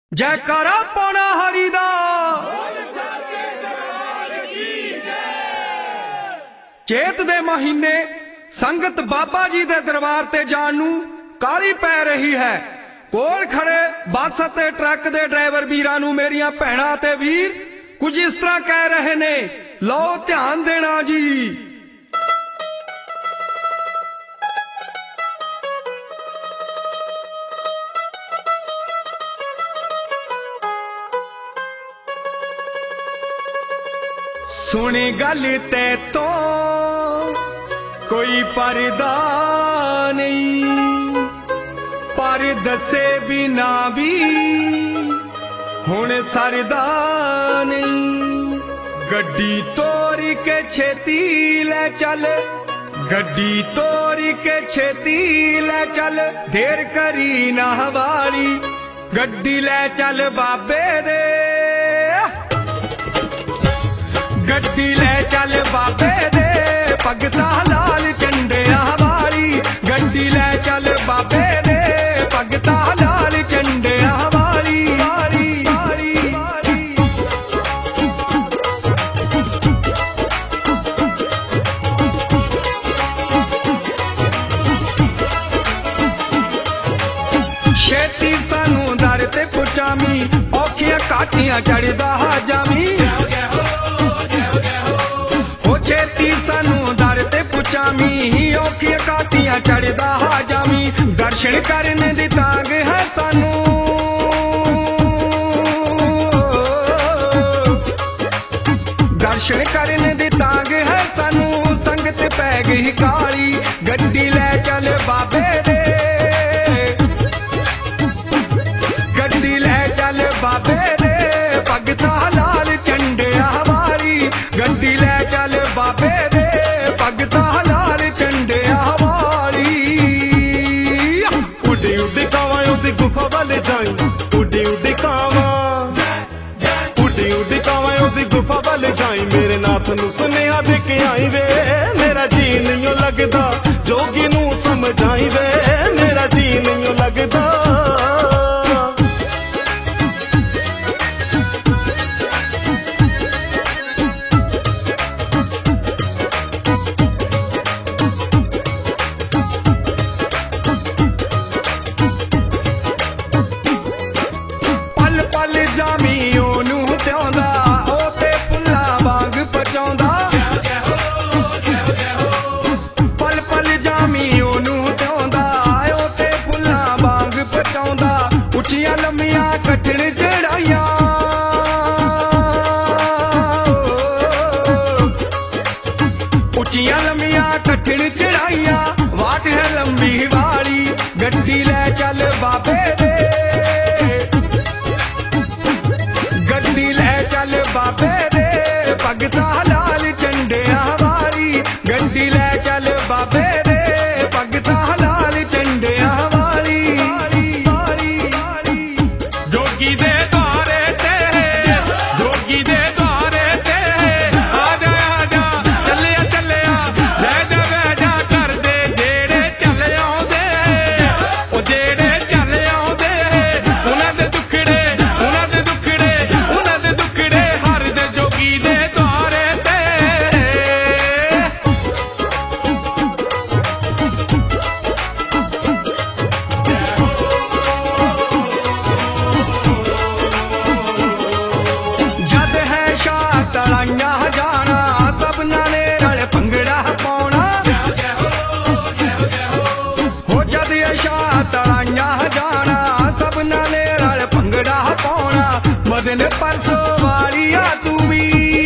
जयकारा पाना हरि दा चेत दे महीने संगत बाबा जी दे दरबार ते जाण नूं काली पै रही है। कोल खड़े बस ते ट्रक दे ड्राइवर वीरां नूं मेरियां भैणां ते वीर कुछ इस तरह कह रहे ने, लो ध्यान देना जी। सुनी गल ते तो कोई परदा नहीं, पर दसे बिना भी हुण सरदा नहीं। गड्डी तोड़ के छेती ले चल, गड्डी तोड़ के छेती ले चल, देर करी ना वाली गड्डी ले चल बाबे दे, गड्डी ले चल बाबे दे, भगता लाल झंडियां वाली गड्डी ले चल बाबे दे, भगता लाल झंडियां वाली वाली वाली वाली। छेती सानू दर ते पुचामी, औखियां काटियां चढ़दा जामी, छेती सानू दर ते पुचामी, औखियां काटियां चढ़दा जामी। दर्शन करने दी तांग है सानू, दर्शन करने दी तांग है सानू, संगत पै गई काली गड्डी ले चल बाबे दे, गड्डी ले चल बाबे दे, भगता लाल झंडियां वाली गड्डी ले चल बाबे दे, भगता लाल झंडियां वाली। उड़ी उड़ी कावां उदी गुफा वाले जाई, उड़ी उड़ी कावां, उड़ी उड़ी कावां उदी गुफा वाले जाई, मेरे नाथ नू सुनेहा दे के आई वे, मेरा जी नहीं लगदा जोगी नू समझाई वे, मेरा जी नहीं लगदा। उचियां लम्मियां कठिन चढ़ाइयां, उचियां लम्मियां कठिन चढ़ाइयां, वाट है लंबी वाली गड्डी ले चल बाबे दे, गड्डी ले चल बाबे दे, भगता लाल झंडियां वाली गड्डी ले चल बाबे दे, भगता लाल झंडियां वाली। जोगी दे द्वारे ते, जोगी दे द्वारे ते, आजा आजा चलिया चलिया, बैजा बैजा कर दे जेड़े चल आउंदे, ओ जेड़े चल आउंदे, उन्हां दे दुखड़े उन्हां दे दुखड़े उन्हां दे दुखड़े हर दे जोगी दे द्वारे ते। तड़ाइयां जाना सबना ने रल भंगड़ा पाउणा, हो जद शाह तड़ाइयां जाना सबना ने रल भंगड़ा पाउणा, मदन परसो वालिया तू भी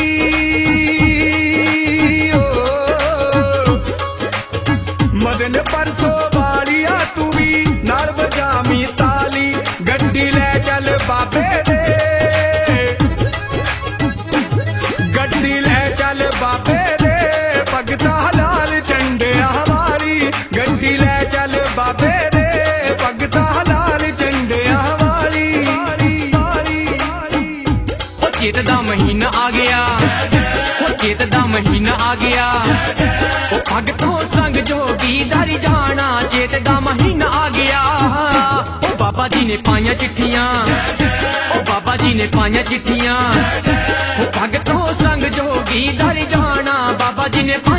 मदन परसो वालिया तू भी, नाल बजामी ताली गड्डी ले चल बाबे दे, गड्डी ले चल बाबे दे, भगता लाल झंडियां वाली गड्डी ले चल बाबे दे, भगता लाल झंडियां वाली वाली वाली। ओ चेत दा महीना आ गया, ओ चेत दा महीना आ गया, ओ भगतों संग जोगी दर जाना, चेत दा महीना आ गया, ओ बाबा जी ने पाइयां चिट्ठियां, बाबा जी ने पाया चिट्ठियां, भगतों संग जोगी दर जाना बाबा जी ने